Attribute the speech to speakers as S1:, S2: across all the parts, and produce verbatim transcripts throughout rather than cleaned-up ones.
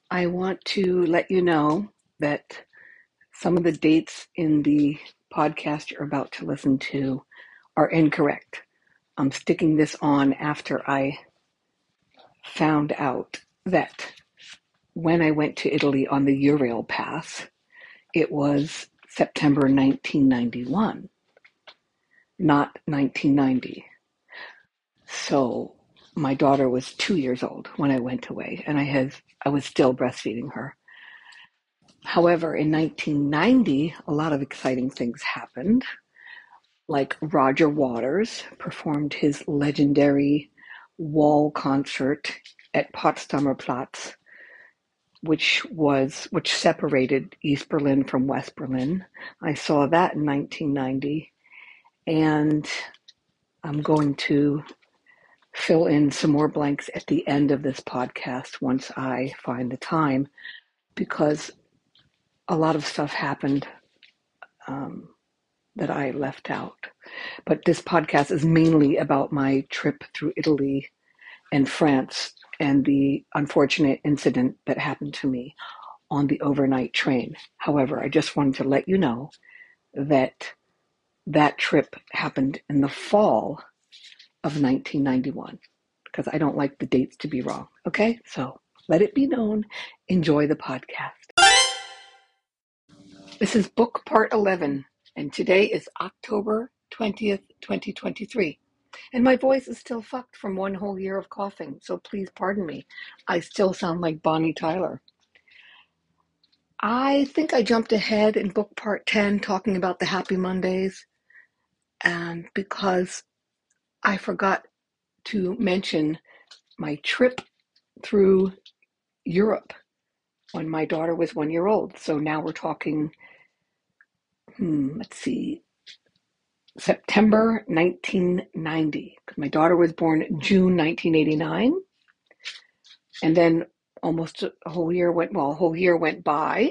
S1: I want to let you know that some of the dates in the podcast you're about to listen to are incorrect. I'm sticking this on after I found out that when I went to Italy on the Eurail Pass, it was September nineteen ninety-one, not nineteen ninety. So my daughter was two years old when I went away, and I had I was still breastfeeding her. However, in nineteen ninety, a lot of exciting things happened. Like Roger Waters performed his legendary wall concert at Potsdamer Platz, which was which separated East Berlin from West Berlin. I saw that in nineteen ninety, and I'm going to fill in some more blanks at the end of this podcast once I find the time, because a lot of stuff happened um, that I left out. But this podcast is mainly about my trip through Italy and France and the unfortunate incident that happened to me on the overnight train. However, I just wanted to let you know that that trip happened in the fall of nineteen ninety-one, because I don't like the dates to be wrong. Okay, so let it be known. Enjoy the podcast. This is book part eleven, and today is October twentieth, twenty twenty-three. And my voice is still fucked from one whole year of coughing, so please pardon me. I still sound like Bonnie Tyler. I think I jumped ahead in book part ten talking about the Happy Mondays, and because I forgot to mention my trip through Europe when my daughter was one year old. So now we're talking, hmm, let's see, September nineteen ninety. My daughter was born June nineteen eighty-nine, and then almost a whole year went, well, a whole year went by,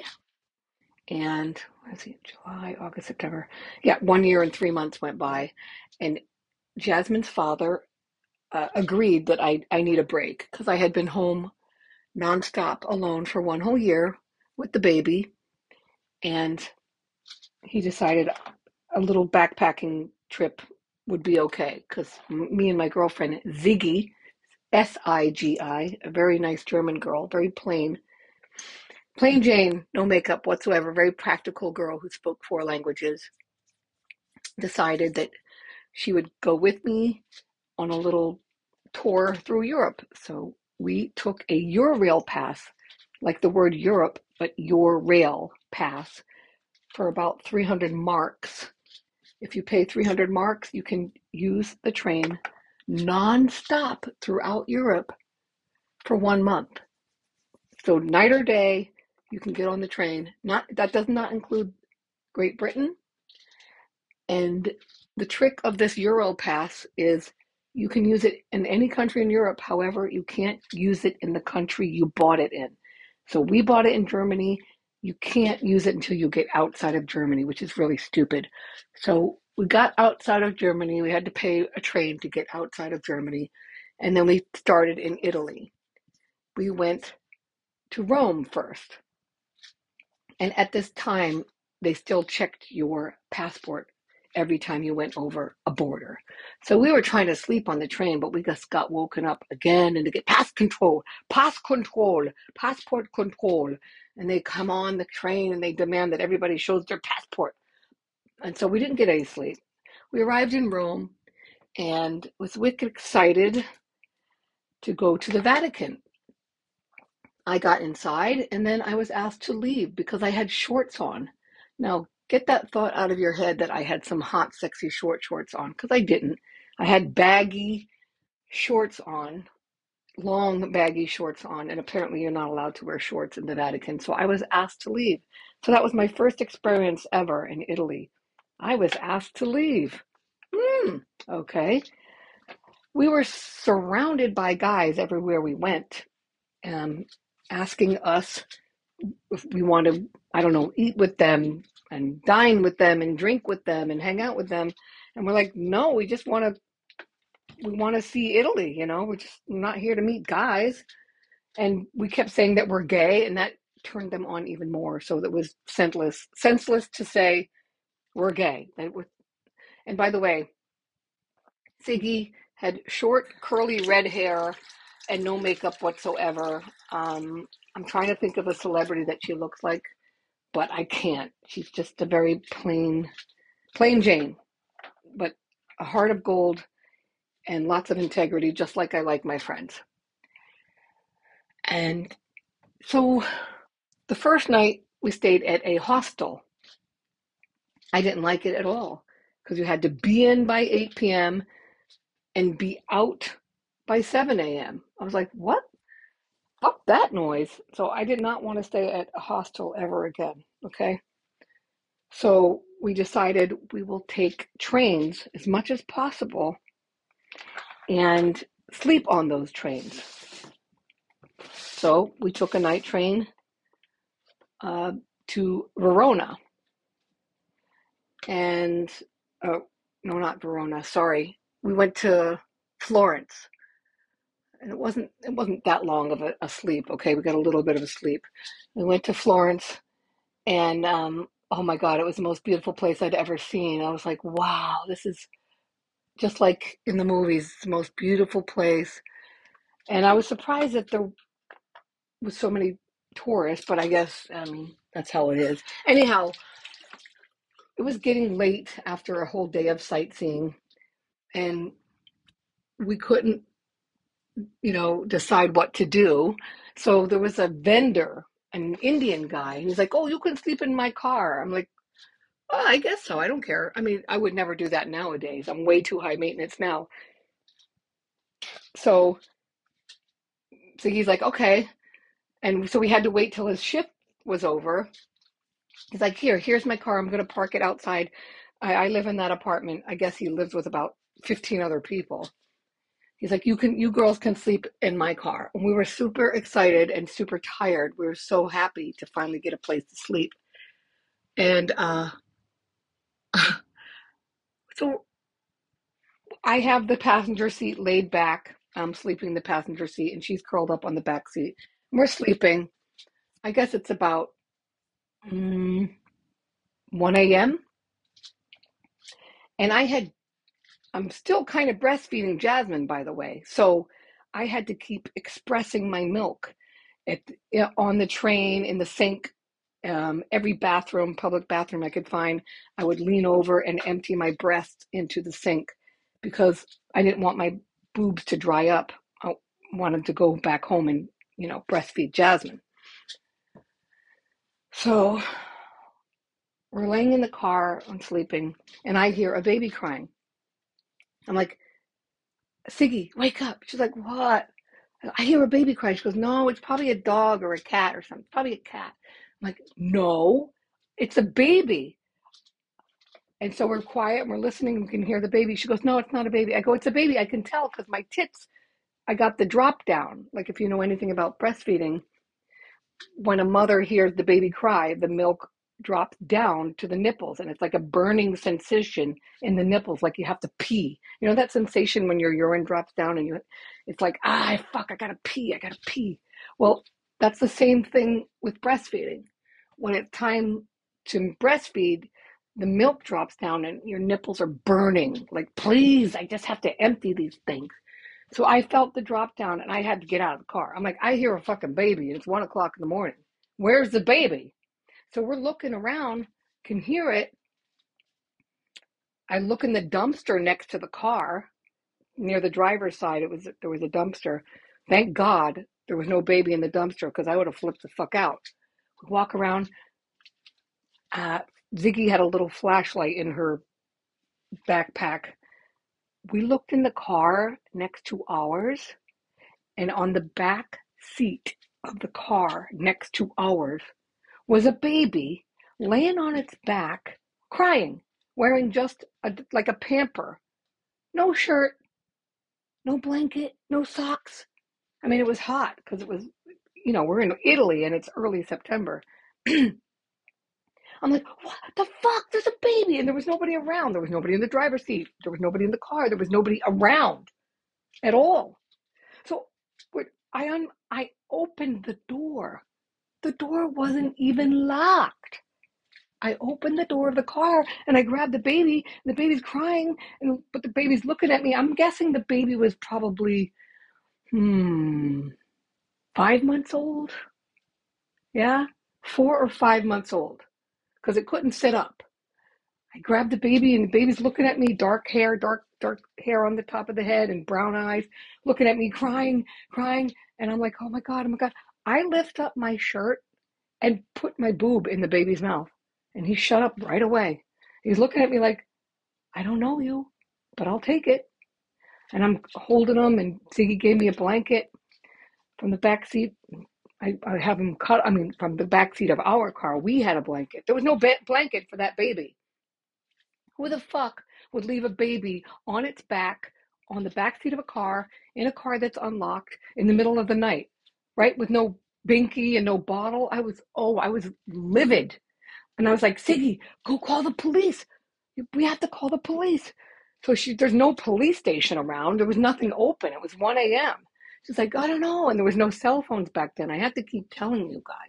S1: and let's see, July, August, September. Yeah, one year and three months went by, and Jasmine's father uh, agreed that I, I need a break because I had been home nonstop alone for one whole year with the baby, and he decided a little backpacking trip would be okay because me and my girlfriend Ziggy, S I G I, a very nice German girl, very plain, plain Jane, no makeup whatsoever, very practical girl who spoke four languages, decided that she would go with me on a little tour through Europe. So we took a Eurail pass, like the word Europe, but your rail pass, for about three hundred marks. If you pay three hundred marks, you can use the train non-stop throughout Europe for one month. So night or day, you can get on the train. Not that does not include Great Britain. And the trick of this Euro pass is you can use it in any country in Europe. However, you can't use it in the country you bought it in. So we bought it in Germany. You can't use it until you get outside of Germany, which is really stupid. So we got outside of Germany. We had to pay a train to get outside of Germany. And then we started in Italy. We went to Rome first. And at this time, they still checked your passport every time you went over a border. So we were trying to sleep on the train, but we just got woken up again and to get pass control, pass control, passport control. And they come on the train and they demand that everybody shows their passport. And so we didn't get any sleep. We arrived in Rome and was wicked excited to go to the Vatican. I got inside and then I was asked to leave because I had shorts on. Now, get that thought out of your head that I had some hot, sexy short shorts on, because I didn't. I had baggy shorts on, long, baggy shorts on, and apparently you're not allowed to wear shorts in the Vatican. So I was asked to leave. So that was my first experience ever in Italy. I was asked to leave. Hmm, okay. We were surrounded by guys everywhere we went, um, asking us if we want to, I don't know, eat with them and dine with them and drink with them and hang out with them. And we're like, no, we just want to, we want to see Italy, you know, we're just not here to meet guys. And we kept saying that we're gay, and that turned them on even more. So that was senseless, senseless to say we're gay. That was, and by the way, Siggy had short, curly red hair and no makeup whatsoever. Um, I'm trying to think of a celebrity that she looks like, but I can't. She's just a very plain, plain Jane, but a heart of gold and lots of integrity, just like I like my friends. And so the first night we stayed at a hostel. I didn't like it at all because you had to be in by eight p.m. and be out by seven a.m. I was like, what? Fuck that noise. So I did not want to stay at a hostel ever again. Okay. So we decided we will take trains as much as possible and sleep on those trains. So we took a night train uh, to Verona. And, uh, no, not Verona, sorry. We went to Florence. And it wasn't it wasn't that long of a, a sleep. Okay, we got a little bit of a sleep. We went to Florence, and um, oh my God, it was the most beautiful place I'd ever seen. I was like, wow, this is just like in the movies, it's the most beautiful place. And I was surprised that there was so many tourists, but I guess um, that's how it is. Anyhow, it was getting late after a whole day of sightseeing, and we couldn't, you know, decide what to do. So there was a vendor, an Indian guy, and he's like, "Oh, you can sleep in my car." I'm like, oh, I guess so. I don't care. I mean, I would never do that nowadays. I'm way too high maintenance now. So, so he's like, okay. And so we had to wait till his shift was over. He's like, here, here's my car. I'm going to park it outside. I, I live in that apartment. I guess he lives with about fifteen other people. He's like, you can, you girls can sleep in my car. And we were super excited and super tired. We were so happy to finally get a place to sleep. And uh, so I have the passenger seat laid back. I'm sleeping in the passenger seat, and she's curled up on the back seat. We're sleeping. I guess it's about mm, one a.m. And I had, I'm still kind of breastfeeding Jasmine, by the way. So I had to keep expressing my milk at, on the train, in the sink, um, every bathroom, public bathroom I could find. I would lean over and empty my breast into the sink because I didn't want my boobs to dry up. I wanted to go back home and, you know, breastfeed Jasmine. So we're laying in the car and sleeping, and I hear a baby crying. I'm like, Siggy, wake up. She's like, what? I hear a baby cry. She goes, no, it's probably a dog or a cat or something. It's probably a cat. I'm like, no, it's a baby. And so we're quiet and we're listening. We can hear the baby. She goes, no, it's not a baby. I go, it's a baby. I can tell because my tits, I got the drop down. Like if you know anything about breastfeeding, when a mother hears the baby cry, the milk drops down to the nipples, and it's like a burning sensation in the nipples, like you have to pee. You know that sensation when your urine drops down and you, it's like, ah, fuck, I gotta pee, I gotta pee. Well, that's the same thing with breastfeeding. When it's time to breastfeed, the milk drops down and your nipples are burning. Like, please, I just have to empty these things. So I felt the drop down and I had to get out of the car. I'm like, I hear a fucking baby and it's one o'clock in the morning. Where's the baby? So we're looking around, can hear it. I look in the dumpster next to the car, near the driver's side. It was there was a dumpster. Thank God there was no baby in the dumpster because I would have flipped the fuck out. We walk around. Uh, Ziggy had a little flashlight in her backpack. We looked in the car next to ours, and on the back seat of the car next to ours was a baby laying on its back, crying, wearing just a, like a pamper. No shirt, no blanket, no socks. I mean, it was hot because it was, you know, we're in Italy and it's early September. I'm like, what the fuck? There's a baby. And there was nobody around. There was nobody in the driver's seat. There was nobody in the car. There was nobody around at all. So I un- I opened the door. The door wasn't even locked. I opened the door of the car and I grabbed the baby. And the baby's crying, and but the baby's looking at me. I'm guessing the baby was probably hmm five months old. Yeah, four or five months old because it couldn't sit up. I grabbed the baby, and the baby's looking at me, dark hair, dark dark hair on the top of the head, and brown eyes, looking at me, crying, crying. And I'm like, oh my god, oh my god. I lift up my shirt and put my boob in the baby's mouth, and he shut up right away. He's looking at me like, I don't know you, but I'll take it. And I'm holding him, and Ziggy gave me a blanket from the back seat. I, I have him cut. I mean, from the back seat of our car, we had a blanket. There was no ba- blanket for that baby. Who the fuck would leave a baby on its back on the back seat of a car in a car that's unlocked in the middle of the night, right? With no binky and no bottle. I was, oh, I was livid. And I was like, Siggy, go call the police. We have to call the police. So she, there's no police station around. There was nothing open. It was one a.m. She's like, I don't know. And there was no cell phones back then. I have to keep telling you guys.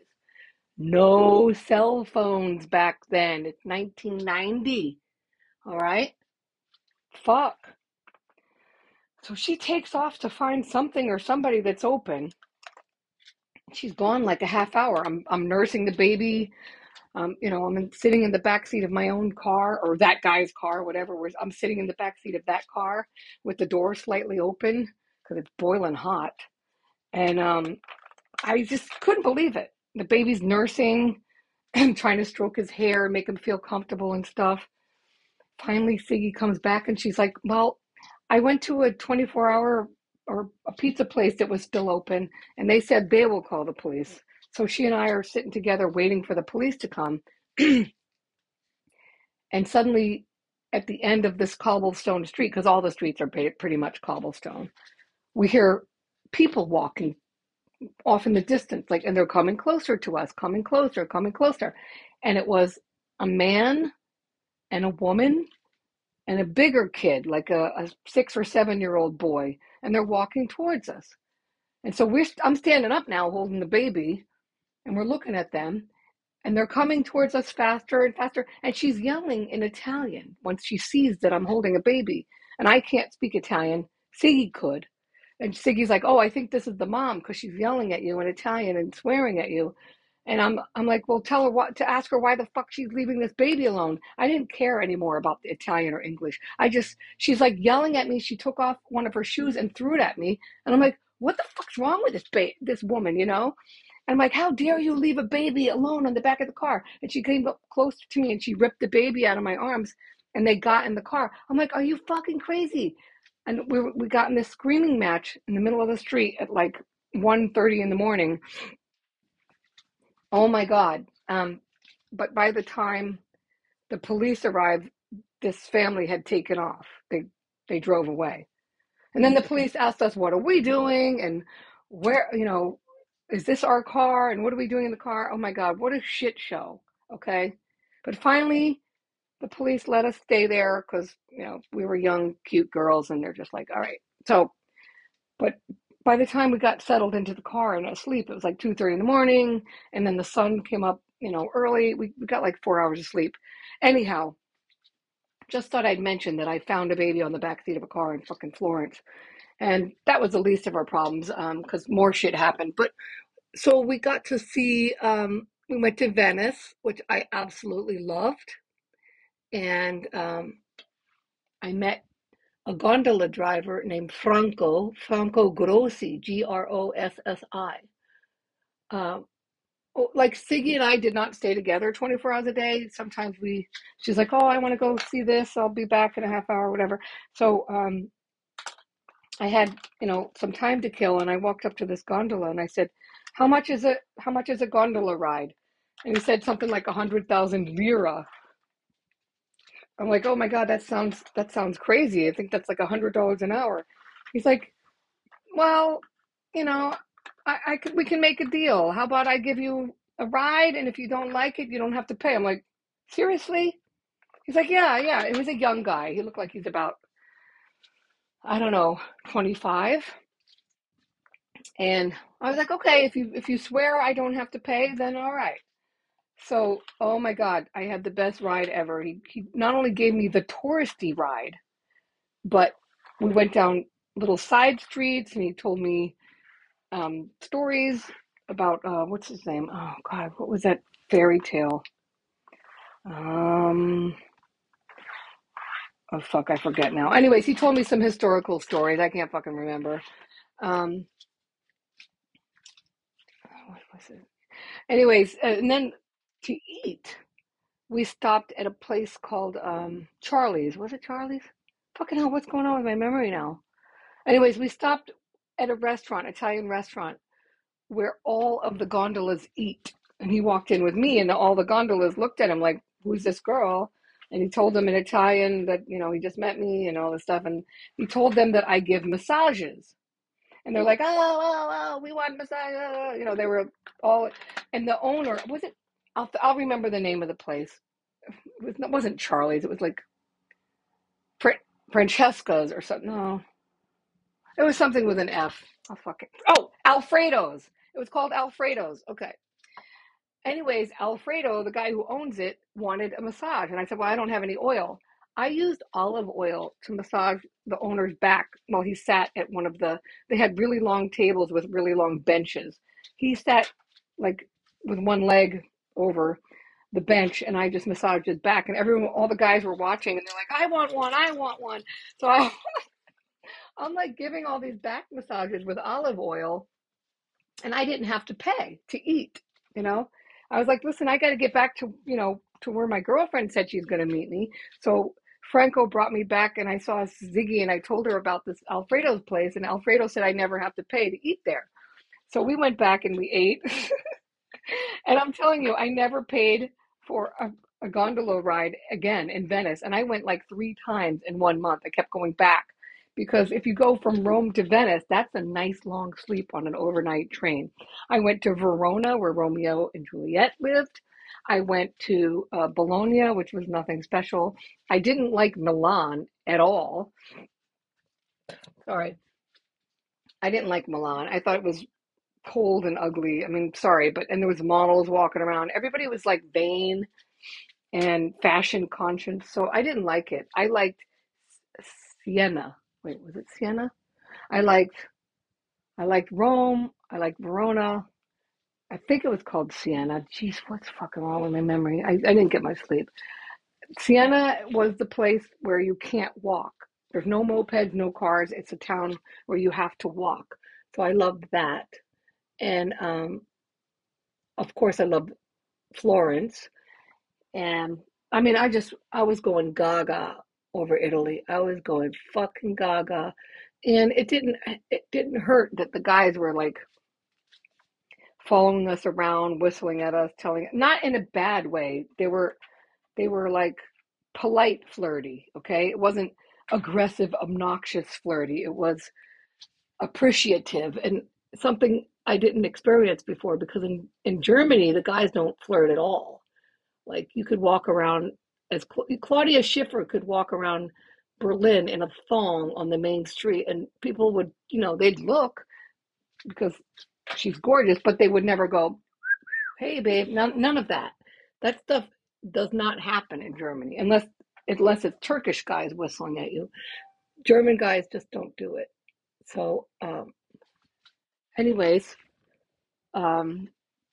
S1: No cell phones back then. It's nineteen ninety. All right? Fuck. So she takes off to find something or somebody that's open. She's gone like a half hour. I'm I'm nursing the baby. Um, you know, I'm sitting in the back seat of my own car, or that guy's car, whatever. I'm sitting in the back seat of that car with the door slightly open because it's boiling hot. And um, I just couldn't believe it. The baby's nursing and trying to stroke his hair and make him feel comfortable and stuff. Finally, Siggy comes back and she's like, well, I went to a twenty-four hour or a pizza place that was still open, and they said they will call the police. So she and I are sitting together waiting for the police to come. And suddenly, at the end of this cobblestone street, because all the streets are pretty much cobblestone, we hear people walking off in the distance, like, and they're coming closer to us, coming closer, coming closer. And it was a man and a woman and a bigger kid, like a, a six or seven year old boy, and they're walking towards us. And so we're, I'm standing up now holding the baby, and we're looking at them, and they're coming towards us faster and faster. And she's yelling in Italian once she sees that I'm holding a baby. And I can't speak Italian. Siggy could. And Siggy's like, oh, I think this is the mom because she's yelling at you in Italian and swearing at you. And I'm I'm like, well, tell her what to ask her why the fuck she's leaving this baby alone. I didn't care anymore about the Italian or English. I just, she's like yelling at me. She took off one of her shoes and threw it at me. And I'm like, what the fuck's wrong with this ba- this woman, you know? And I'm like, how dare you leave a baby alone on the back of the car? And she came up close to me and she ripped the baby out of my arms, and they got in the car. I'm like, are you fucking crazy? And we we got in this screaming match in the middle of the street at like one thirty in the morning. Oh my God. Um, but by the time the police arrived, this family had taken off. They they drove away. And then the police asked us, what are we doing? And where, you know, is this our car? And what are we doing in the car? Oh my God, what a shit show. Okay. But finally, the police let us stay there because, you know, we were young, cute girls, and they're just like, all right. So, but by the time we got settled into the car and asleep, it was like two thirty in the morning. And then the sun came up, you know, early. We, we got like four hours of sleep. Anyhow, just thought I'd mention that I found a baby on the backseat of a car in fucking Florence. And that was the least of our problems because um, more shit happened. But so we got to see, um, we went to Venice, which I absolutely loved. And um, I met a gondola driver named Franco, Franco Grossi, G R O S S I. Um, like Siggy and I did not stay together twenty-four hours a day. Sometimes we, she's like, oh, I want to go see this. I'll be back in a half hour, whatever. So um, I had, you know, some time to kill, and I walked up to this gondola and I said, how much is it? How much is a gondola ride? And he said something like a hundred thousand lira. I'm like, oh my God, that sounds, that sounds crazy. I think that's like a hundred dollars an hour. He's like, well, you know, I, I could, we can make a deal. How about I give you a ride, and if you don't like it, you don't have to pay. I'm like, seriously? He's like, yeah, yeah. He was a young guy. He looked like he's about, I don't know, twenty-five. And I was like, okay, if you if you swear I don't have to pay, then all right. So, oh my God, I had the best ride ever. He he not only gave me the touristy ride, but we went down little side streets, and he told me um, stories about uh, what's his name? Oh God, what was that fairy tale? Um, oh fuck, I forget now. Anyways, he told me some historical stories. I can't fucking remember. Um, what was it? Anyways, uh, and then to eat, we stopped at a place called um, Charlie's. Was it Charlie's? Fucking hell, what's going on with my memory now? Anyways, we stopped at a restaurant, Italian restaurant, where all of the gondolas eat. And he walked in with me, and all the gondolas looked at him like, who's this girl? And he told them in Italian that, you know, he just met me and all this stuff. And he told them that I give massages. And they're like, oh, oh, oh, we want massage. Oh. You know, they were all, and the owner, was it, I'll, I'll remember the name of the place. It, was, it wasn't Charlie's. It was like Fr- Francesca's or something. No, it was something with an F. Oh, fuck it. Oh, Alfredo's. It was called Alfredo's. Okay. Anyways, Alfredo, the guy who owns it, wanted a massage. And I said, well, I don't have any oil. I used olive oil to massage the owner's back while he sat at one of the, they had really long tables with really long benches. He sat like with one leg over the bench, and I just massaged his back. And everyone, all the guys were watching, and they're like, I want one, I want one. So I, I'm like giving all these back massages with olive oil, and I didn't have to pay to eat, you know? I was like, listen, I got to get back to, you know, to where my girlfriend said she's going to meet me. So Franco brought me back, and I saw Ziggy, and I told her about this Alfredo's place, and Alfredo said I never have to pay to eat there. So we went back and we ate. And I'm telling you, I never paid for a, a gondola ride again in Venice. And I went like three times in one month. I kept going back because if you go from Rome to Venice, that's a nice long sleep on an overnight train. I went to Verona, where Romeo and Juliet lived. I went to uh, Bologna, which was nothing special. I didn't like Milan at all. Sorry. I didn't like Milan. I thought it was cold and ugly. I mean, sorry, but and there was models walking around. Everybody was like vain and fashion conscious, so I didn't like it. I liked Siena. Wait, was it Siena? I liked I liked Rome. I liked Verona. I think it was called Siena. Jeez, what's fucking wrong with my memory? I, I didn't get my sleep. Siena was the place where you can't walk. There's no mopeds, no cars. It's a town where you have to walk. So I loved that. And um, of course, I loved Florence. And I mean, I just, I was going gaga over Italy. I was going fucking gaga. And it didn't, it didn't hurt that the guys were like following us around, whistling at us, telling, not in a bad way. They were, they were like polite flirty. Okay. It wasn't aggressive, obnoxious flirty. It was appreciative and something I didn't experience before because in, in Germany, the guys don't flirt at all. Like you could walk around as Claudia Schiffer could walk around Berlin in a thong on the main street, and people would, you know, they'd look because she's gorgeous, but they would never go, "Hey, babe." None, none of that. That stuff does not happen in Germany unless unless it's Turkish guys whistling at you. German guys just don't do it. So, um, anyways, um,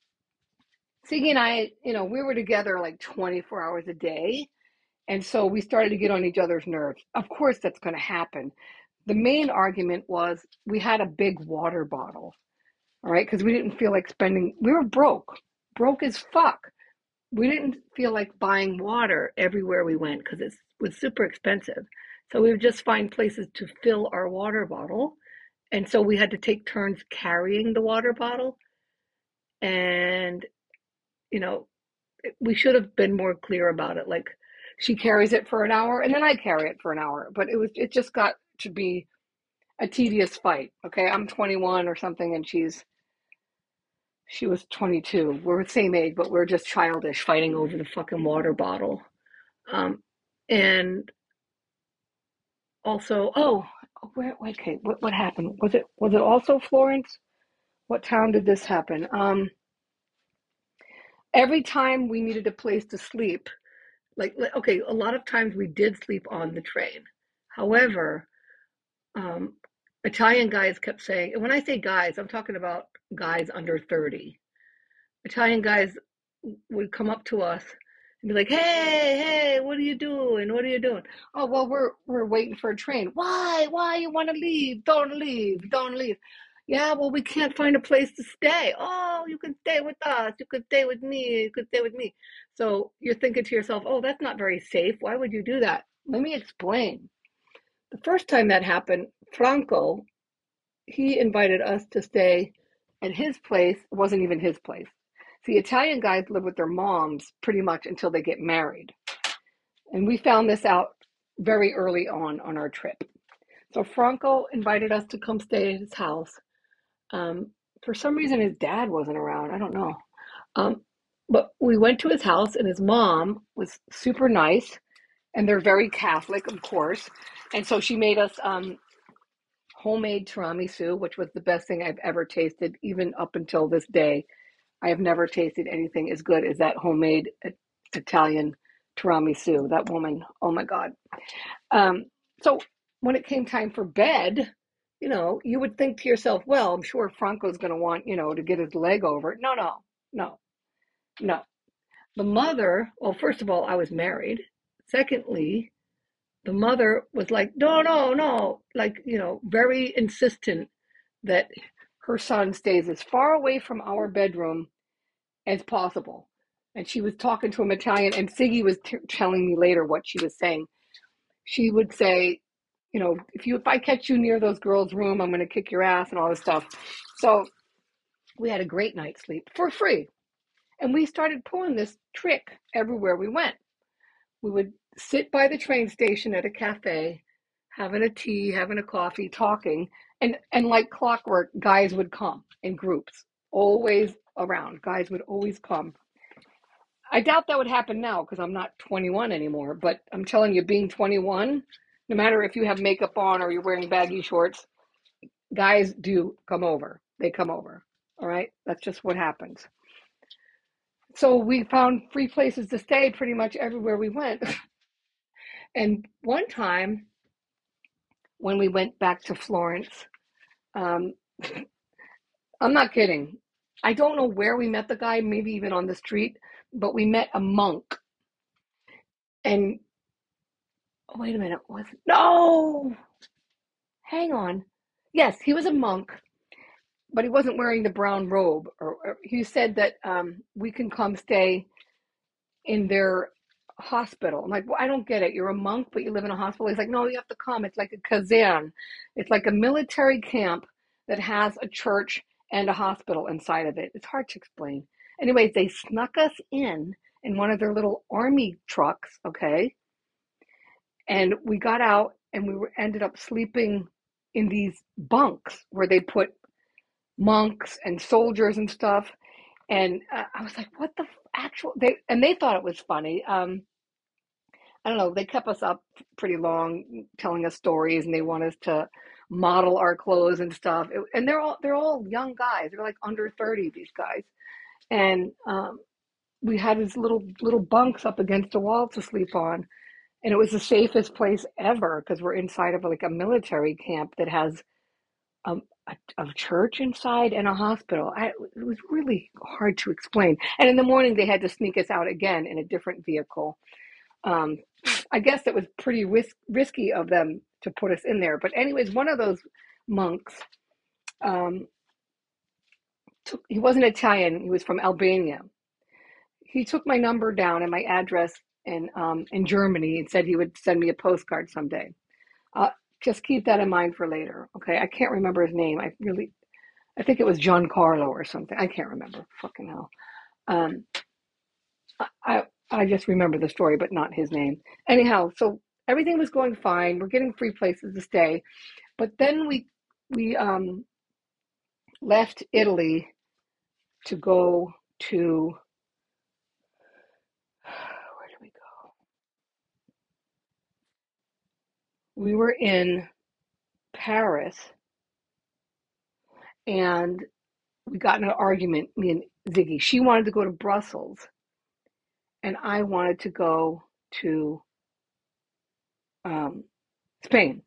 S1: Siggy and I, you know, we were together like twenty-four hours a day. And so we started to get on each other's nerves. Of course, that's going to happen. The main argument was we had a big water bottle, all right, because we didn't feel like spending, we were broke, broke as fuck. We didn't feel like buying water everywhere we went because it was super expensive. So we would just find places to fill our water bottle. And so we had to take turns carrying the water bottle. And, you know, we should have been more clear about it. Like she carries it for an hour and then I carry it for an hour. But it was it just got to be a tedious fight. Okay, I'm twenty-one or something, and she's she was twenty-two. We're the same age, but we're just childish, fighting over the fucking water bottle. Um, and also, oh, where? Okay, what what happened? Was it was it also Florence? What town did this happen? Um, every time we needed a place to sleep, like, okay, a lot of times we did sleep on the train. However, um, Italian guys kept saying, and when I say guys, I'm talking about guys under thirty. Italian guys would come up to us and be like, "Hey, hey, what are you doing? What are you doing?" "Oh, well, we're we're waiting for a train." "Why? Why you want to leave? Don't leave. Don't leave." "Yeah, well, we can't find a place to stay." "Oh, you can stay with us. You could stay with me. You could stay with me." So you're thinking to yourself, "Oh, that's not very safe. Why would you do that?" Let me explain. The first time that happened, Franco, he invited us to stay at his place. It wasn't even his place. See, Italian guys live with their moms pretty much until they get married. And we found this out very early on on our trip. So Franco invited us to come stay at his house. Um, for some reason, his dad wasn't around. I don't know. Um, but we went to his house, and his mom was super nice, and they're very Catholic, of course. And so she made us um, homemade tiramisu, which was the best thing I've ever tasted, even up until this day. I have never tasted anything as good as that homemade Italian tiramisu. That woman, oh my God. Um, so when it came time for bed, you know, you would think to yourself, well, I'm sure Franco's going to want, you know, to get his leg over it. No, no, no, no. The mother, well, first of all, I was married. Secondly, the mother was like, no, no, no, like, you know, very insistent that her son stays as far away from our bedroom as possible. And she was talking to him Italian, and Siggy was t- telling me later what she was saying. She would say, you know, if you if I catch you near those girls' room, I'm going to kick your ass and all this stuff. So we had a great night's sleep for free, and we started pulling this trick everywhere we went. We would sit by the train station at a cafe, having a tea, having a coffee, talking, and and like clockwork, guys would come in groups, always around. Guys would always come. I doubt that would happen now because I'm not twenty-one anymore, but I'm telling you, being twenty-one, no matter if you have makeup on or you're wearing baggy shorts, guys do come over. They come over. All right? That's just what happens. So we found free places to stay pretty much everywhere we went. And one time when we went back to Florence, um, I'm not kidding. I don't know where we met the guy, maybe even on the street, but we met a monk. And oh, wait a minute, was no, hang on. Yes, he was a monk, but he wasn't wearing the brown robe. Or, or he said that um, we can come stay in their hospital. I'm like, well, I don't get it. You're a monk, but you live in a hospital. He's like, no, you have to come. It's like a kazan. It's like a military camp that has a church and a hospital inside of it. It's hard to explain. Anyways, they snuck us in in one of their little army trucks, okay? And we got out and we were ended up sleeping in these bunks where they put monks and soldiers and stuff. And uh, I was like, what the f- actual they and they thought it was funny. Um, I don't know, they kept us up pretty long telling us stories and they want us to model our clothes and stuff. It- and they're all they're all young guys. They're like under thirty, these guys. And um, we had these little little bunks up against the wall to sleep on. And it was the safest place ever because we're inside of like a military camp that has um, a, a church inside and a hospital. I, it was really hard to explain. And in the morning, they had to sneak us out again in a different vehicle. Um, I guess it was pretty risk, risky of them to put us in there. But anyways, one of those monks, um, took, he wasn't Italian. He was from Albania. He took my number down and my address in um, in Germany and said he would send me a postcard someday. Uh, just keep that in mind for later. Okay, I can't remember his name. I really, I think it was Giancarlo or something. I can't remember. Fucking hell. Um, I I just remember the story, but not his name. Anyhow, so everything was going fine. We're getting free places to stay, but then we we um, left Italy to go to where did we go? We were in Paris, and we got in an argument, me and Ziggy. She wanted to go to Brussels, and I wanted to go to um, Spain.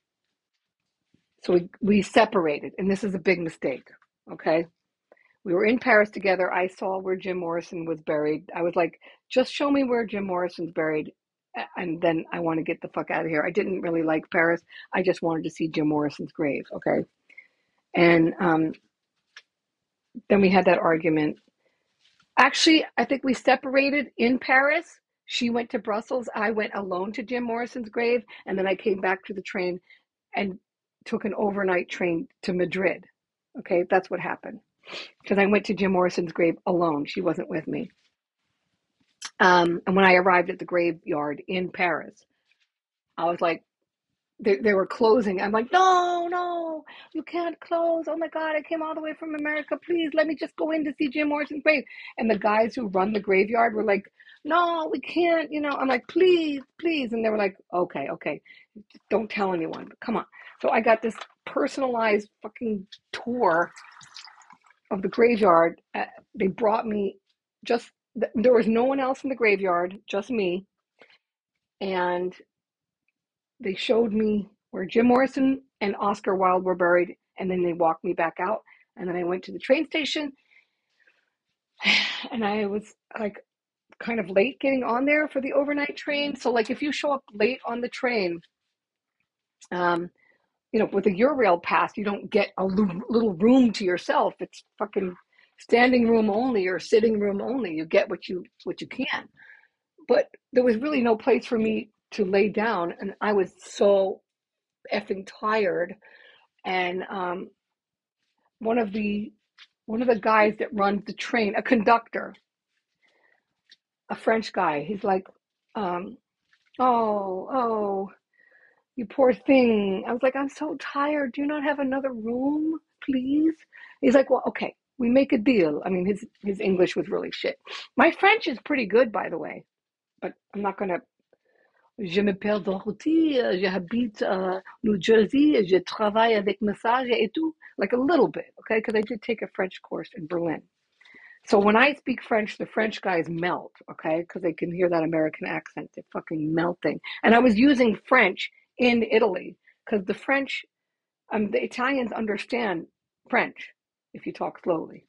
S1: So we, we separated, and this is a big mistake, okay? We were in Paris together. I saw where Jim Morrison was buried. I was like, just show me where Jim Morrison's buried, and then I want to get the fuck out of here. I didn't really like Paris. I just wanted to see Jim Morrison's grave, okay? And um, then we had that argument. Actually, I think we separated in Paris. She went to Brussels. I went alone to Jim Morrison's grave, and then I came back to the train and took an overnight train to Madrid. Okay, that's what happened. Because I went to Jim Morrison's grave alone. She wasn't with me. Um, and when I arrived at the graveyard in Paris, I was like, they, they were closing. I'm like, no, no, you can't close. Oh my God, I came all the way from America. Please let me just go in to see Jim Morrison's grave. And the guys who run the graveyard were like, no, we can't. You know, I'm like, please, please. And they were like, okay, okay, don't tell anyone. But come on. So I got this personalized fucking tour of the graveyard. Uh, they brought me just, there was no one else in the graveyard, just me. And they showed me where Jim Morrison and Oscar Wilde were buried, and then they walked me back out. And then I went to the train station, and I was like kind of late getting on there for the overnight train. So like if you show up late on the train, um, you know, with a Eurail pass, you don't get a little room to yourself. It's fucking standing room only or sitting room only. You get what you what you can. But there was really no place for me to lay down, and I was so effing tired. And um, one of the one of the guys that runs the train, a conductor, a French guy, he's like, um, "Oh, oh, you poor thing." I was like, "I'm so tired. Do you not have another room, please?" He's like, "Well, okay, we make a deal." I mean, his his English was really shit. My French is pretty good, by the way, but I'm not gonna. Je m'appelle Dorothy, j'habite uh, New Jersey, je travaille avec Message et tout. Like a little bit, okay? Because I did take a French course in Berlin. So when I speak French, the French guys melt, okay? Because they can hear that American accent. They're fucking melting. And I was using French in Italy because the French, um, the Italians understand French if you talk slowly.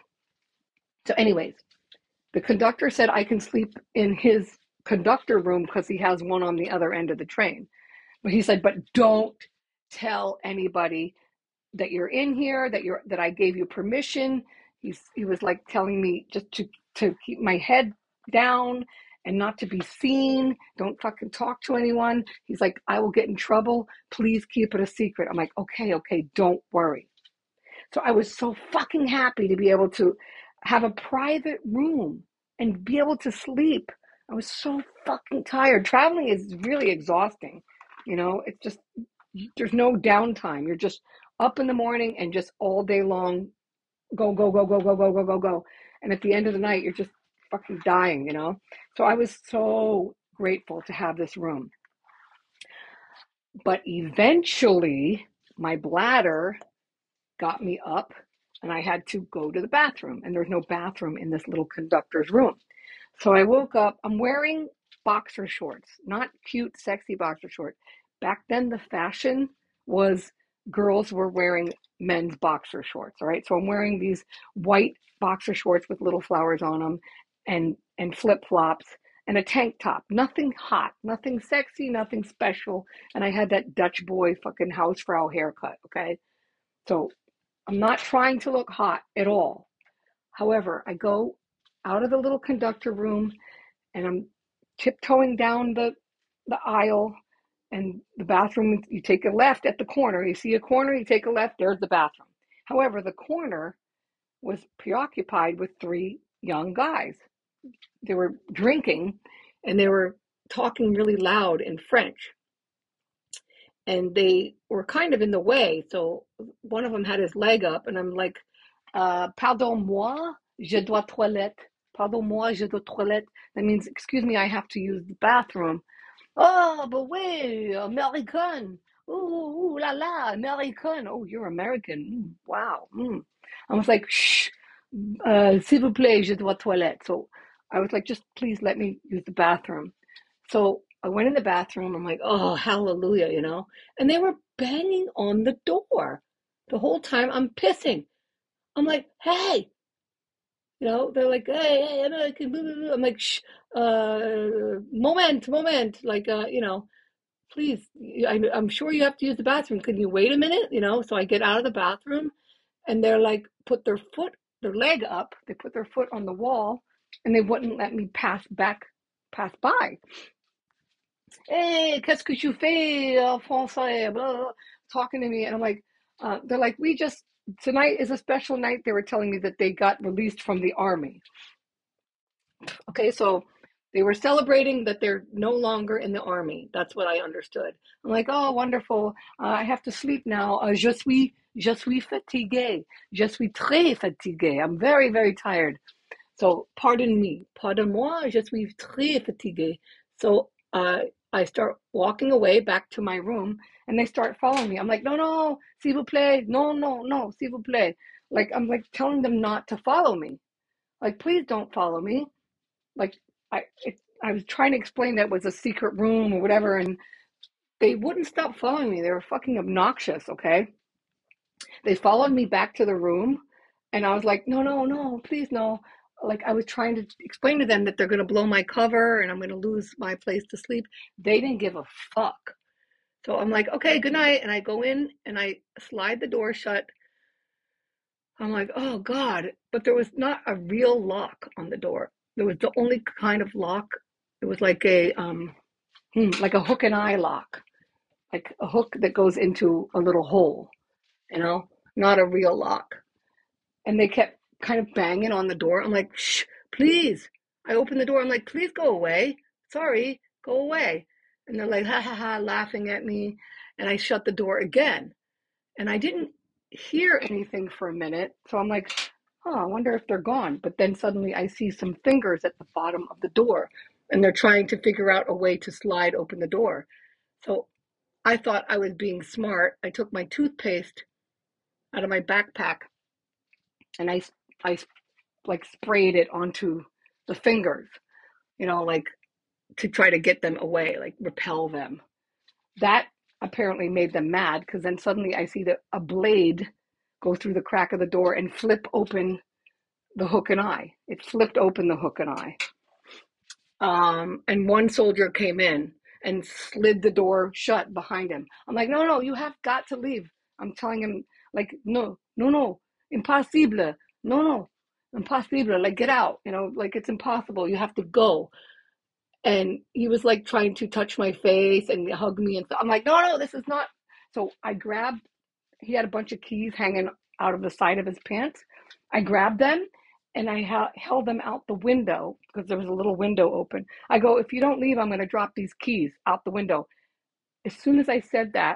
S1: So anyways, the conductor said I can sleep in his conductor room because he has one on the other end of the train. But he said, but don't tell anybody that you're in here, that you're that I gave you permission. He's he was like telling me just to to keep my head down and not to be seen. Don't fucking talk to anyone. He's like, I will get in trouble. Please keep it a secret. I'm like, okay, okay, don't worry. So I was so fucking happy to be able to have a private room and be able to sleep. I was so fucking tired. Traveling is really exhausting. You know, it's just, there's no downtime. You're just up in the morning and just all day long, go, go, go, go, go, go, go, go, go. And at the end of the night, you're just fucking dying, you know? So I was so grateful to have this room. But eventually, my bladder got me up and I had to go to the bathroom, and there's no bathroom in this little conductor's room. So I woke up, I'm wearing boxer shorts, not cute, sexy boxer shorts. Back then, the fashion was girls were wearing men's boxer shorts, all right? So I'm wearing these white boxer shorts with little flowers on them and, and flip-flops and a tank top. Nothing hot, nothing sexy, nothing special. And I had that Dutch boy fucking housefrau haircut, okay? So I'm not trying to look hot at all. However, I go out of the little conductor room and I'm tiptoeing down the, the aisle, and the bathroom, you take a left at the corner. You see a corner, you take a left, there's the bathroom. However, the corner was preoccupied with three young guys. They were drinking and they were talking really loud in French. And they were kind of in the way. So one of them had his leg up, and I'm like, uh, pardon-moi, je dois toilette. Pardon-moi, je dois toilette. That means, excuse me, I have to use the bathroom. Oh, but wait, American. Ooh, ooh la la, American. Oh, you're American. Mm, wow. Mm. I was like, shh, uh, s'il vous plaît, je dois toilette. So I was like, just please let me use the bathroom. So I went in the bathroom. I'm like, oh, hallelujah, you know? And they were banging on the door the whole time I'm pissing. I'm like, hey, you know, they're like, hey, hey, I'm like, I'm like, shh, uh, moment, moment, like, uh, you know, please, I, I'm sure you have to use the bathroom. Can you wait a minute? You know, so I get out of the bathroom and they're like, put their foot, their leg up, they put their foot on the wall and they wouldn't let me pass back, pass by. Hey, qu'est-ce que tu fais en français? Blah, blah, blah, talking to me. And I'm like, uh, they're like, we just, tonight is a special night. They were telling me that they got released from the army. Okay, so they were celebrating that they're no longer in the army. That's what I understood. I'm like, oh, wonderful. Uh, I have to sleep now. Uh, je suis, je suis fatigué. Je suis très fatigué. I'm very, very tired. So pardon me. Pardon moi. Je suis très fatigué. So uh, I start walking away back to my room, and they start following me. I'm like, no, no, s'il vous plaît, no, no, no, s'il vous plaît. Like I'm like telling them not to follow me. Like, please don't follow me. Like I, it, I was trying to explain that it was a secret room or whatever, and they wouldn't stop following me. They were fucking obnoxious. Okay, they followed me back to the room, and I was like, no, no, no, please, no. Like I was trying to explain to them that they're going to blow my cover and I'm going to lose my place to sleep. They didn't give a fuck. So I'm like, okay, good night, and I go in and I slide the door shut. I'm like, oh God, but there was not a real lock on the door. There was the only kind of lock. It was like a um, hmm, like a hook and eye lock, like a hook that goes into a little hole, you know, not a real lock. And they kept kind of banging on the door. I'm like, shh, please. I opened the door. I'm like, please go away. Sorry, go away. And they're like, ha ha ha, laughing at me. And I shut the door again. And I didn't hear anything for a minute. So I'm like, oh, I wonder if they're gone. But then suddenly I see some fingers at the bottom of the door. And they're trying to figure out a way to slide open the door. So I thought I was being smart. I took my toothpaste out of my backpack and I, I like sprayed it onto the fingers, you know, like to try to get them away, like repel them. That apparently made them mad because then suddenly I see that a blade go through the crack of the door and flip open the hook and eye. It flipped open the hook and eye. Um, and one soldier came in and slid the door shut behind him. I'm like, no, no, you have got to leave. I'm telling him, like, no, no, no, impossible. No, no, impossible. Like, get out. You know, like, it's impossible. You have to go. And he was like trying to touch my face and hug me and stuff. I'm like, no, no, this is not. So I grabbed, he had a bunch of keys hanging out of the side of his pants. I grabbed them and I ha- held them out the window because there was a little window open. I go, if you don't leave, I'm going to drop these keys out the window. As soon as I said that,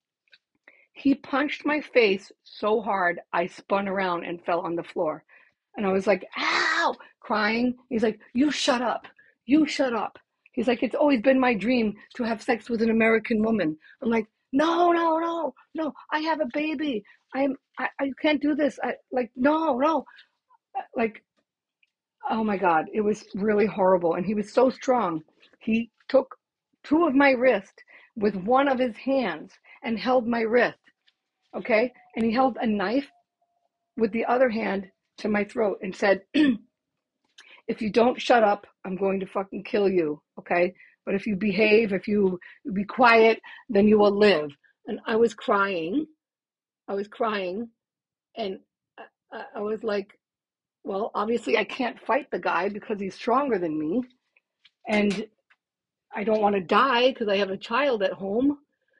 S1: he punched my face so hard, I spun around and fell on the floor. And I was like, ow, crying. He's like, you shut up. You shut up. He's like, it's always been my dream to have sex with an American woman. I'm like, no, no, no, no. I have a baby. I'm, I, I can't do this. I like, no, no. Like, oh my God, it was really horrible. And he was so strong. He took two of my wrist with one of his hands and held my wrist. Okay. And he held a knife with the other hand to my throat and said, if you don't shut up, I'm going to fucking kill you, okay? But if you behave, if you be quiet, then you will live. And I was crying. I was crying. And I, I was like, well, obviously I can't fight the guy because he's stronger than me. And I don't want to die because I have a child at home.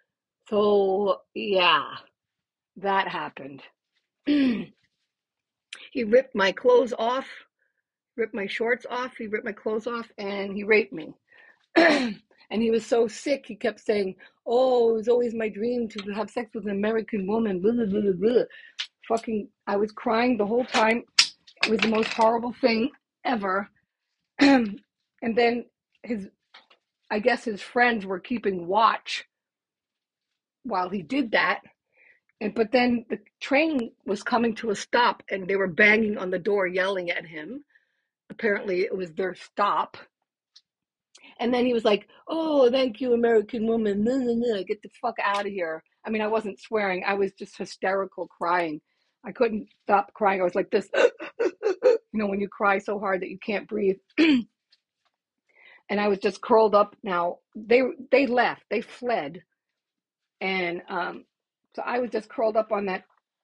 S1: So, yeah, that happened. He ripped my clothes off, ripped my shorts off, he ripped my clothes off, and he raped me. And he was so sick, he kept saying, oh, it was always my dream to have sex with an American woman, blah, blah, blah, blah. Fucking, I was crying the whole time. It was the most horrible thing ever. And then his, I guess his friends were keeping watch while he did that. And but then the train was coming to a stop and they were banging on the door, yelling at him. Apparently, it was their stop. And then he was like, "Oh, thank you, American woman. No, no, no, get the fuck out of here." I mean, I wasn't swearing. I was just hysterical crying. I couldn't stop crying. I was like this, you know, when you cry so hard that you can't breathe. And I was just curled up. Now they they left. They fled, and um, so I was just curled up on that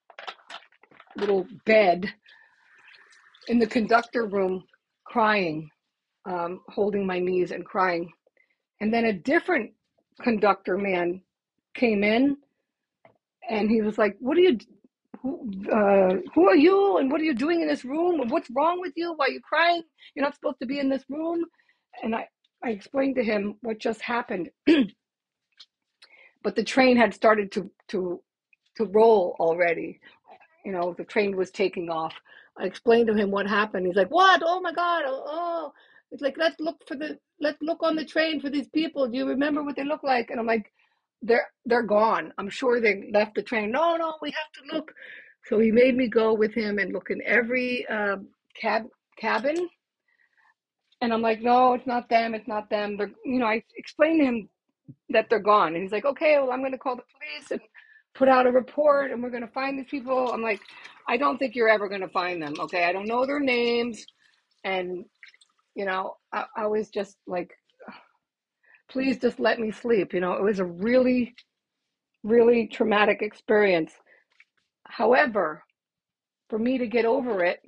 S1: little bed in the conductor room, crying, um, holding my knees and crying. And then a different conductor man came in, and he was like, "What are you? Who, uh, who are you? And what are you doing in this room? What's wrong with you? Why are you crying? You're not supposed to be in this room." And I, I explained to him what just happened, but the train had started to to to roll already. You know, the train was taking off. I explained to him what happened. He's like, "What? Oh my God! Oh, oh." It's like, let's look for the let's look on the train for these people. Do you remember what they look like? And I'm like, they're they're gone. I'm sure they left the train. No, no, we have to look. So he made me go with him and look in every um, cab cabin. And I'm like, no, it's not them. It's not them. They're, you know, I explained to him that they're gone. And he's like, okay, well, I'm going to call the police and put out a report and we're going to find these people. I'm like, I don't think you're ever going to find them. Okay. I don't know their names. And, you know, I, I was just like, please just let me sleep. You know, it was a really, really traumatic experience. However, for me to get over it,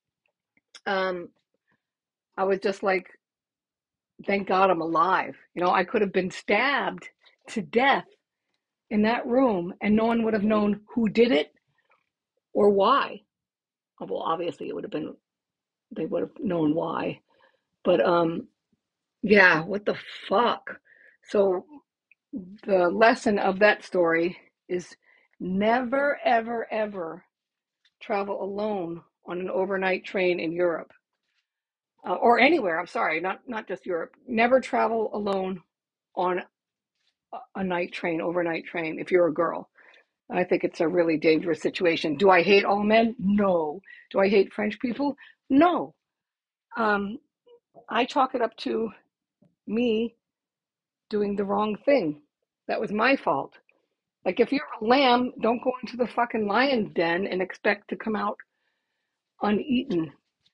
S1: um, I was just like, thank God I'm alive. You know, I could have been stabbed to death in that room and no one would have known who did it or why. Well, obviously it would have been, they would have known why. But um, yeah, what the fuck? So the lesson of that story is never, ever, ever travel alone on an overnight train in Europe uh, or anywhere. I'm sorry, not not just Europe. Never travel alone on a night train, overnight train, if you're a girl. I think it's a really dangerous situation. Do I hate all men? No. Do I hate French people? No. Um, I chalk it up to me doing the wrong thing. That was my fault. Like if you're a lamb, don't go into the fucking lion's den and expect to come out uneaten.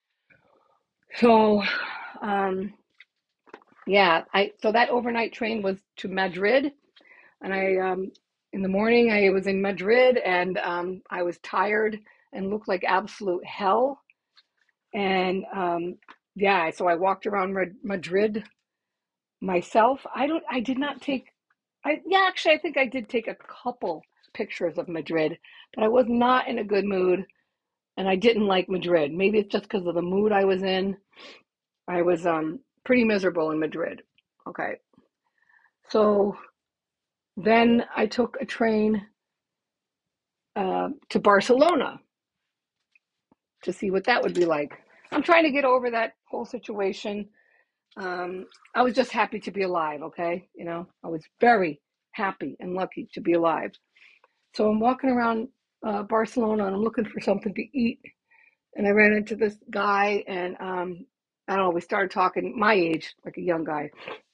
S1: So, um, yeah, I so that overnight train was to Madrid, and I um, in the morning I was in Madrid, and um, I was tired and looked like absolute hell. And um, yeah, so I walked around Madrid myself. I don't. I did not take. I yeah, actually, I think I did take a couple pictures of Madrid, but I was not in a good mood, and I didn't like Madrid. Maybe it's just because of the mood I was in. I was um pretty miserable in Madrid. Okay, so then I took a train uh, to Barcelona to see what that would be like. I'm trying to get over that whole situation. Um, I was just happy to be alive, okay? You know, I was very happy and lucky to be alive. So I'm walking around uh, Barcelona and I'm looking for something to eat. And I ran into this guy and um, I don't know, we started talking my age, like a young guy.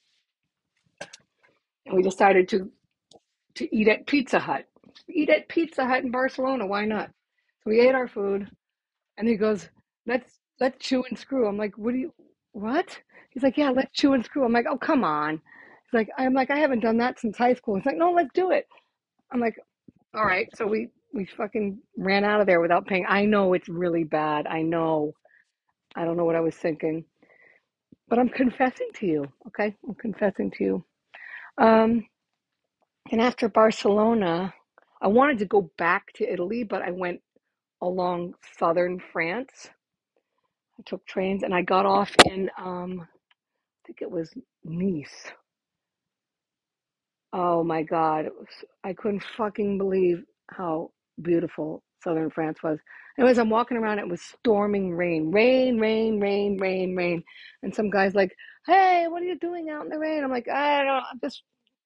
S1: And we decided to to eat at Pizza Hut. Eat at Pizza Hut in Barcelona, why not? So we ate our food and he goes, let's let's chew and screw. I'm like, what do you what? He's like, yeah, let's chew and screw. I'm like, oh come on. He's like, I'm like, I haven't done that since high school. He's like, no, let's do it. I'm like, all right. So we we fucking ran out of there without paying. I know it's really bad. I know. I don't know what I was thinking. But I'm confessing to you, okay? I'm confessing to you. Um, and after Barcelona, I wanted to go back to Italy, but I went along southern France. I took trains and I got off in, um, I think it was Nice. Oh my God. It was, I couldn't fucking believe how beautiful southern France was. Anyways, I'm walking around, it was storming rain. Rain, rain, rain, rain, rain. And some guy's like, hey, what are you doing out in the rain? I'm like, I don't know, I'm just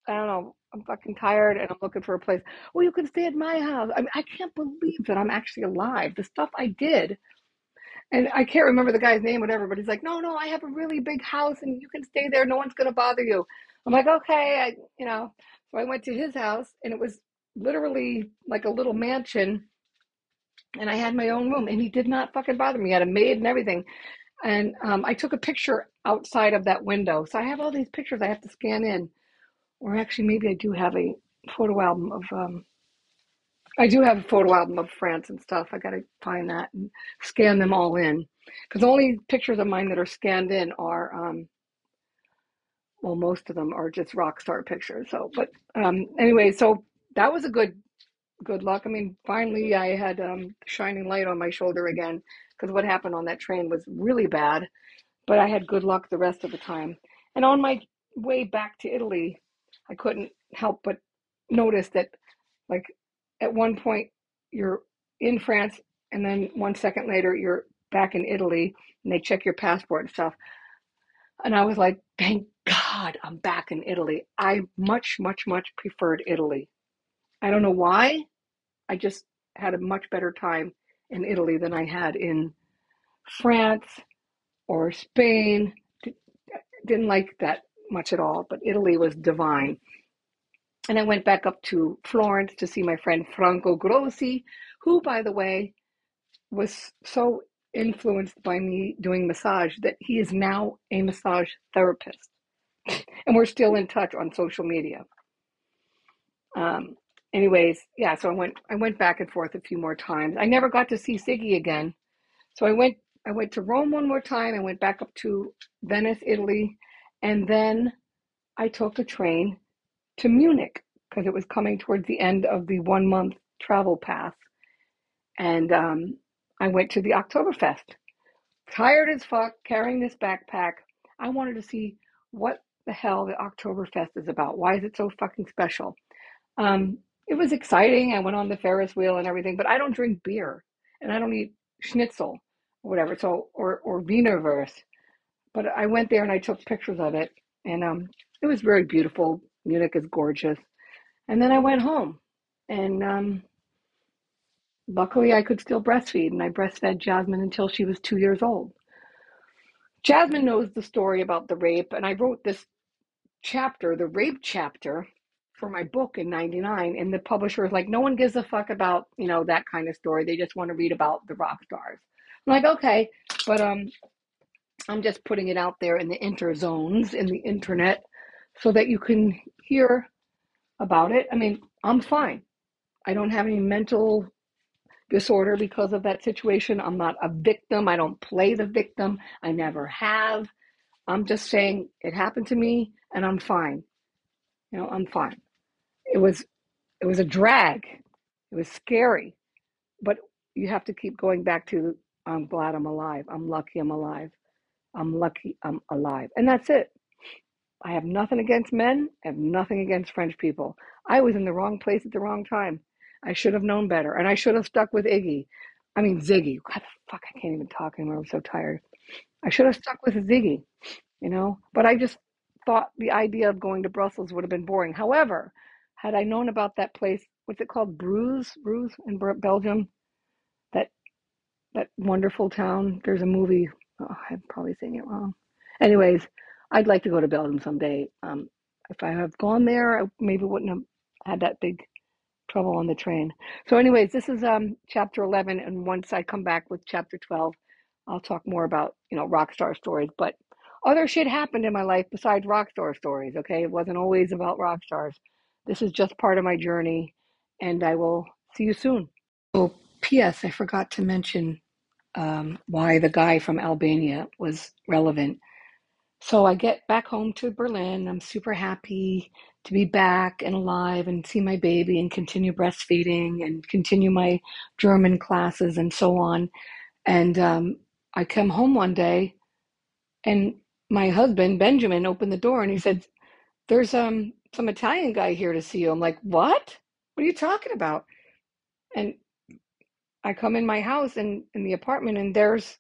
S1: I don't know, I'm fucking tired and I'm looking for a place. Well, you can stay at my house. I mean, I can't believe that I'm actually alive. The stuff I did, and I can't remember the guy's name, whatever, but he's like, no, no, I have a really big house and you can stay there. No one's going to bother you. I'm like, okay, I, you know, so I went to his house and it was literally like a little mansion and I had my own room and he did not fucking bother me. He had a maid and everything. And um, I took a picture outside of that window. So I have all these pictures I have to scan in. Or actually, maybe I do have a photo album of, um, I do have a photo album of France and stuff. I got to find that and scan them all in. Because the only pictures of mine that are scanned in are, um, well, most of them are just rock star pictures. So, but um, anyway, so that was a good, good luck. I mean, finally I had um, shining light on my shoulder again. Because what happened on that train was really bad. But I had good luck the rest of the time. And on my way back to Italy, I couldn't help but notice that, like, at one point you're in France, and then one second later you're back in Italy, and they check your passport and stuff. And I was like, thank God I'm back in Italy. I much, much, much preferred Italy. I don't know why. I just had a much better time in Italy than I had in France or Spain. Didn't like that much at all, but Italy was divine. And I went back up to Florence to see my friend Franco Grossi, who, by the way, was so influenced by me doing massage that he is now a massage therapist. And we're still in touch on social media. Um, anyways, yeah, so I went I went back and forth a few more times. I never got to see Siggy again. So I went I went to Rome one more time. I went back up to Venice, Italy, and then I took a train to Munich because it was coming towards the end of the one month travel pass. And um, I went to the Oktoberfest. Tired as fuck, carrying this backpack. I wanted to see what the hell the Oktoberfest is about. Why is it so fucking special? Um, it was exciting. I went on the Ferris wheel and everything, but I don't drink beer and I don't eat schnitzel or whatever. So, or, or Wienerwurst. But I went there and I took pictures of it, and um, it was very beautiful. Munich is gorgeous. And then I went home, and um, luckily I could still breastfeed, and I breastfed Jasmine until she was two years old. Jasmine knows the story about the rape, and I wrote this chapter, the rape chapter, for my book in ninety-nine, and the publisher was like, no one gives a fuck about, you know, that kind of story. They just want to read about the rock stars. I'm like, okay, but um, I'm just putting it out there in the interzones, in the internet, so that you can hear about it. I mean, I'm fine. I don't have any mental disorder because of that situation. I'm not a victim. I don't play the victim. I never have. I'm just saying it happened to me and I'm fine. You know, I'm fine. It was it was a drag. It was scary. But you have to keep going back to I'm glad I'm alive. I'm lucky I'm alive. I'm lucky I'm alive. And that's it. I have nothing against men. I have nothing against French people. I was in the wrong place at the wrong time. I should have known better. And I should have stuck with Iggy. I mean, Ziggy. God, fuck, I can't even talk anymore. I'm so tired. I should have stuck with Ziggy, you know? But I just thought the idea of going to Brussels would have been boring. However, had I known about that place, what's it called? Bruges? Bruges in Belgium? That that wonderful town. There's a movie. Oh, I'm probably saying it wrong. Anyways, I'd like to go to Belgium someday. Um, if I have gone there, I maybe wouldn't have had that big trouble on the train. So anyways, this is um, chapter eleven. And once I come back with chapter twelve, I'll talk more about, you know, rock star stories. But other shit happened in my life besides rock star stories, okay? It wasn't always about rock stars. This is just part of my journey. And I will see you soon. Oh, P S. I forgot to mention um, why the guy from Albania was relevant. So I get back home to Berlin. I'm super happy to be back and alive and see my baby and continue breastfeeding and continue my German classes and so on. And um, I come home one day and my husband, Benjamin, opened the door and he said, there's um, some Italian guy here to see you. I'm like, what? What are you talking about? And I come in my house and in the apartment and there's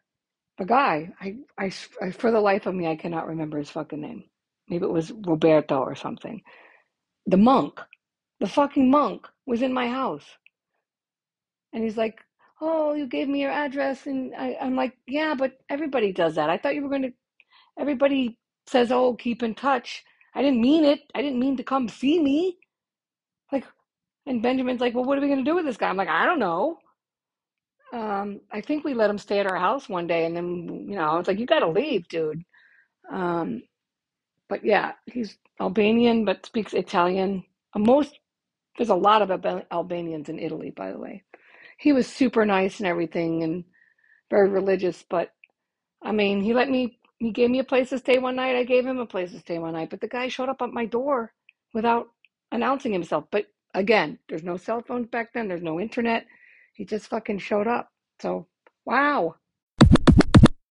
S1: a guy. I, I, I, for the life of me, I cannot remember his fucking name. Maybe it was Roberto or something. the monk, the fucking monk was in my house. And he's like, oh, you gave me your address. And I, I'm like, yeah, but everybody does that. I thought you were going to, everybody says, oh, keep in touch. I didn't mean it. I didn't mean to come see me. Like, and Benjamin's like, well, what are we going to do with this guy? I'm like, I don't know. Um, I think we let him stay at our house one day. And then, you know, it's like, you got to leave, dude. Um, but yeah, he's Albanian, but speaks Italian. Most, there's a lot of Alba- Albanians in Italy, by the way. He was super nice and everything and very religious, but I mean, he let me, he gave me a place to stay one night. I gave him a place to stay one night, but the guy showed up at my door without announcing himself. But again, there's no cell phones back then. There's no internet. He just fucking showed up. So, wow.